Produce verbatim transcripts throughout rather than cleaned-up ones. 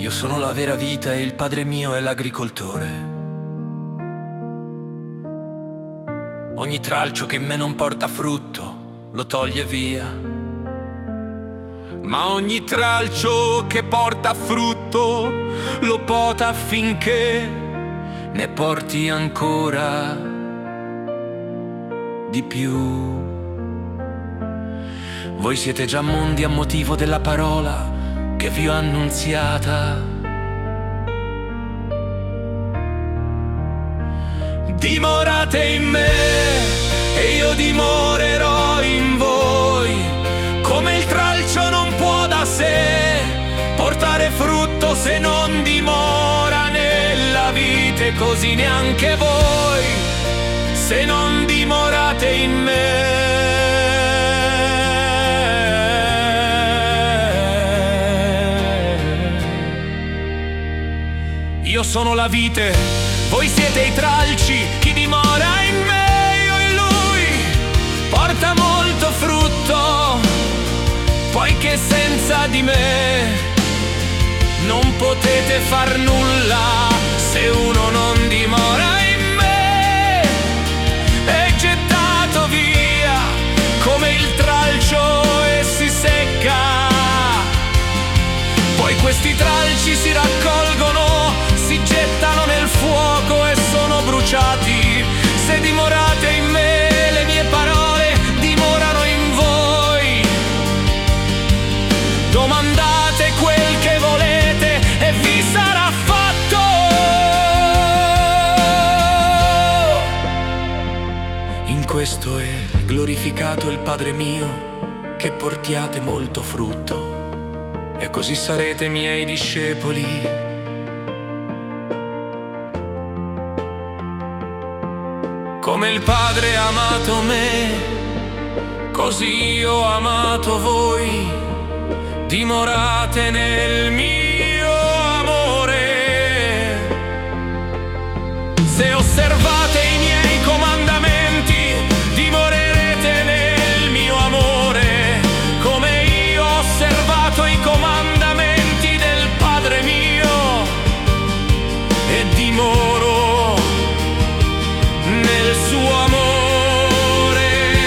Io sono la vera vita e il padre mio è l'agricoltore. Ogni tralcio che in me non porta frutto lo toglie via, ma ogni tralcio che porta frutto lo pota affinché ne porti ancora di più. Voi siete già mondi a motivo della parola che vi ho annunziata. Dimorate in me e io dimorerò in voi. Come il tralcio non può da sé portare frutto se non dimora nella vite, così neanche voi se non dimorate in me. Io sono la vite, voi siete i tralci, chi dimora in me, io in lui, porta molto frutto, poiché senza di me non potete far nulla. Se uno non dimora in me è gettato via come il tralcio e si secca. Poi questi tralci si raccolgono, si gettano nel fuoco e sono bruciati. Se dimorate in me, le mie parole dimorano in voi. Domandate quel che volete e vi sarà fatto. In questo è glorificato il Padre mio, che portiate molto frutto, e così sarete miei discepoli. Come il Padre ha amato me, così io ho amato voi. Dimorate nel mio amore. Se osservate i miei comandamenti, dimorerete nel mio amore. Come io ho osservato i comandamenti del Padre mio e dimoro nel suo amore.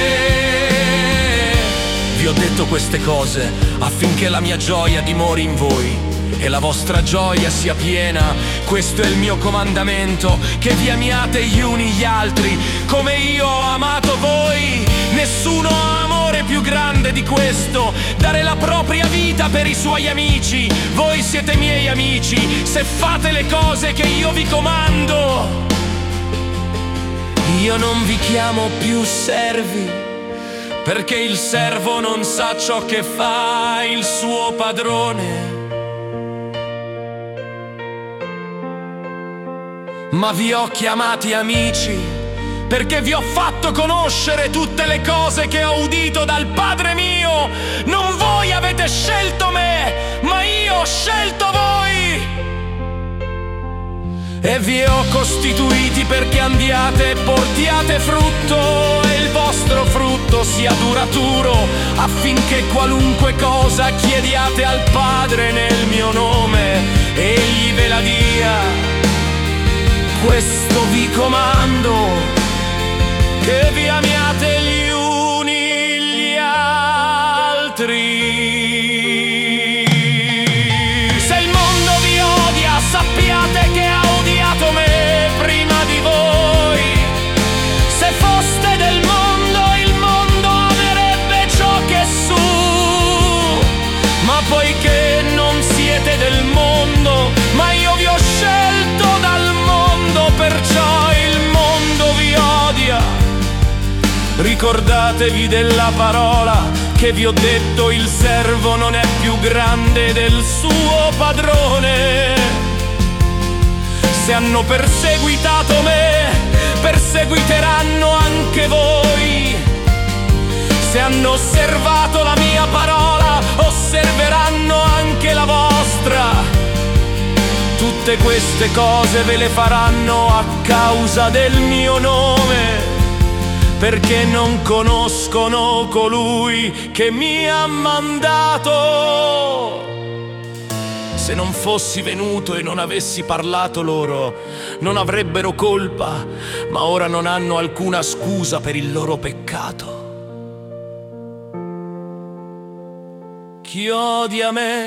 Vi ho detto queste cose affinché la mia gioia dimori in voi e la vostra gioia sia piena. Questo è il mio comandamento, che vi amiate gli uni gli altri come io ho amato voi. Nessuno ha amore più grande di questo, dare la propria vita per i suoi amici. Voi siete miei amici se fate le cose che io vi comando. Io non vi chiamo più servi, perché il servo non sa ciò che fa il suo padrone. Ma vi ho chiamati amici, perché vi ho fatto conoscere tutte le cose che ho udito dal Padre mio. Non voi avete scelto me, ma io ho scelto voi. E vi ho costituiti perché andiate e portiate frutto, e il vostro frutto sia duraturo, affinché qualunque cosa chiediate al Padre nel mio nome, egli ve la dia. Questo vi comando, che vi amiate gli uni gli altri. Se il mondo vi odia, sappiate che ha odiato me prima di voi. Se foste del mondo, il mondo amerebbe ciò che è su. Ma poiché non siete del mondo, ma io vi ho scelto dal mondo, perciò il mondo vi odia. Ricordatevi della parola che vi ho detto: il servo non è più grande del suo padrone. Se hanno perseguitato me, perseguiteranno anche voi. Se hanno osservato la mia parola, osserveranno anche la vostra. Tutte queste cose ve le faranno a causa del mio nome, perché non conoscono colui che mi ha mandato. Se non fossi venuto e non avessi parlato loro, non avrebbero colpa, ma ora non hanno alcuna scusa per il loro peccato. Chi odia me,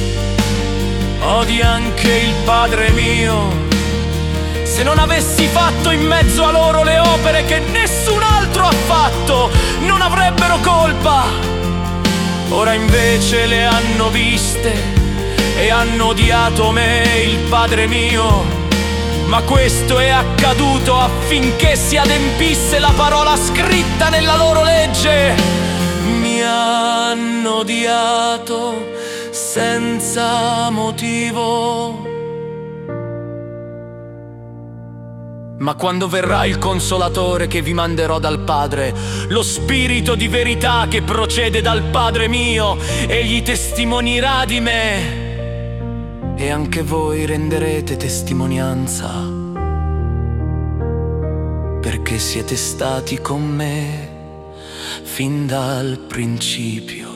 odia anche il Padre mio. Se non avessi fatto in mezzo a loro le opere che nessun altro ha fatto, non avrebbero colpa. Ora invece le hanno viste e hanno odiato me, il Padre mio. Ma questo è accaduto affinché si adempisse la parola scritta nella loro legge. Mi hanno odiato senza motivo. Ma quando verrà il Consolatore che vi manderò dal Padre, lo Spirito di verità che procede dal Padre mio, egli testimonierà di me, e anche voi renderete testimonianza, perché siete stati con me fin dal principio.